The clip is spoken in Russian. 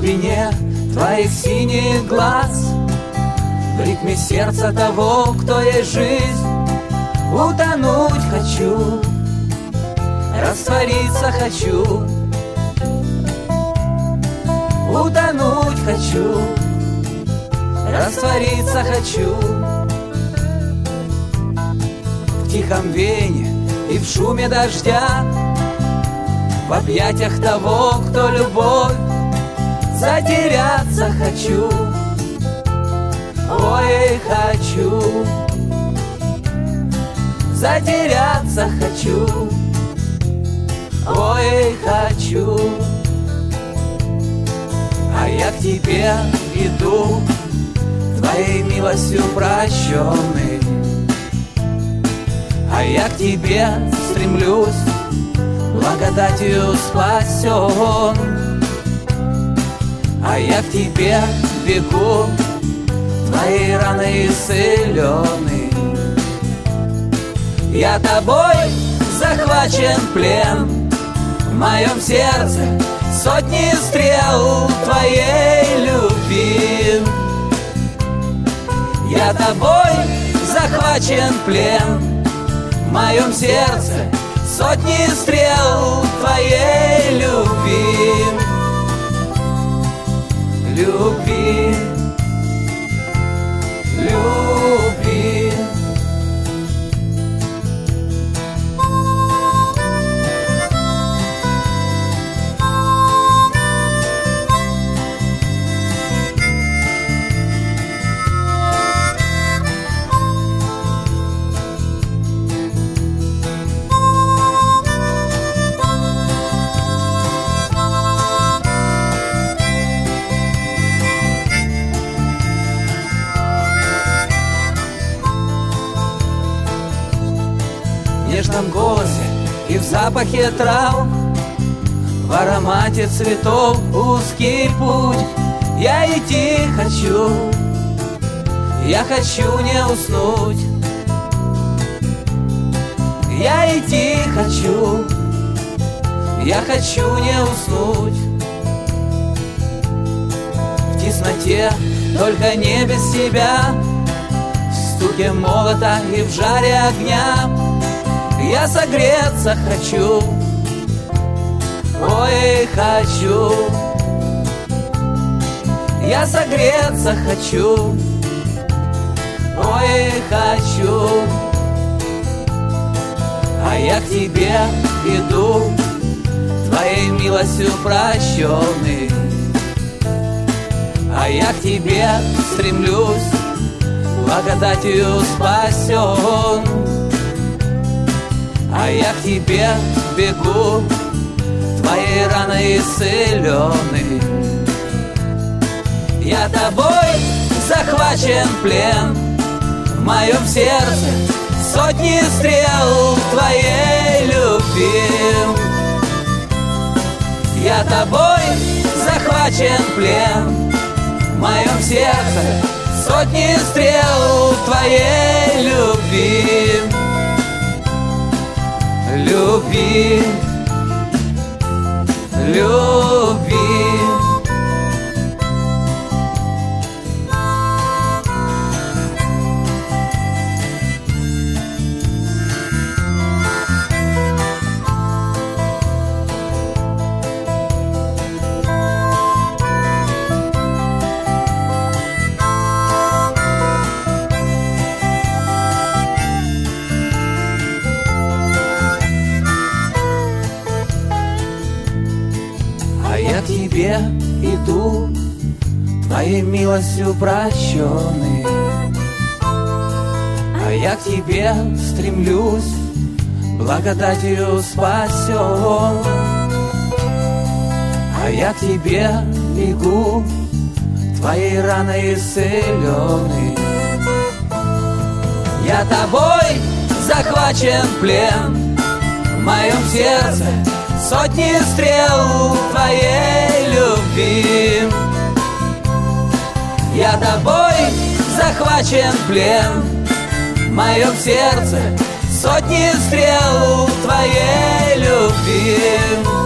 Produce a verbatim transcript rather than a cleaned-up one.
глубине твоих синих глаз, в ритме сердца того, кто есть жизнь, утонуть хочу, раствориться хочу, утонуть хочу, раствориться хочу. В тихом вене и в шуме дождя, в объятиях того, кто любовь, затеряться хочу, ой, хочу, затеряться хочу, ой, хочу. А я к тебе иду, твоей милостью прощенный, а я к тебе стремлюсь, благодатью спасен. А я к тебе бегу, твои раны исцелены. Я тобой захвачен в плен, в моем сердце сотни стрел твоей любви. Я тобой захвачен в плен, в моем сердце сотни стрел твоей любви. Любви, любви. В нежном голосе и в запахе трав, в аромате цветов узкий путь. Я идти хочу, я хочу не уснуть. Я идти хочу, я хочу не уснуть. В тесноте, только не без тебя, в стуке молота и в жаре огня я согреться хочу, ой, хочу. Я согреться хочу, ой, хочу. А я к тебе иду, твоей милостью прощенный. А я к тебе стремлюсь, благодатью спасен. А я к тебе бегу, твои раны исцелены. Я тобой захвачен в плен, в моем сердце сотни стрел твоей любви. Я тобой захвачен в плен, в моем сердце сотни стрел твоей любви. Любви, любви. Я к тебе иду, твоей милостью прощенный. А я к тебе стремлюсь, благодатью спасен. А я к тебе бегу, твоей раны исцелены. Я тобой захвачен в плен, в моем сердце сотни стрел твоей любви. Я тобой захвачен в плен, в моем сердце сотни стрел твоей любви.